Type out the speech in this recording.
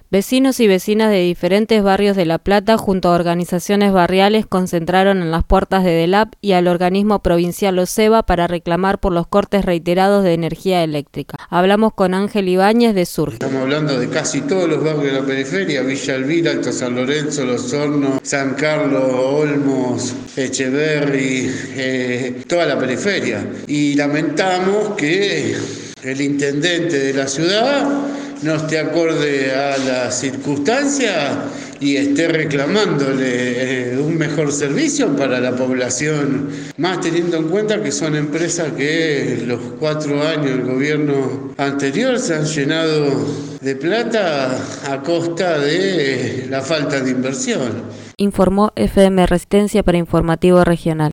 Vecinos y vecinas de diferentes barrios de La Plata, junto a organizaciones barriales, concentraron en las puertas de DELAP y al organismo provincial OSEBA para reclamar por los cortes reiterados de energía eléctrica. Hablamos con Ángel Ibáñez de Surge. Estamos hablando de casi todos los barrios de la periferia: Villa Elvira, Alto San Lorenzo, Los Hornos, San Carlos, Olmos, Echeverri, toda la periferia. Y lamentamos que el intendente de la ciudad no esté acorde a las circunstancias y esté reclamándole un mejor servicio para la población, más teniendo en cuenta que son empresas que los 4 años del gobierno anterior se han llenado de plata a costa de la falta de inversión. Informó FM Resistencia para Informativo Regional.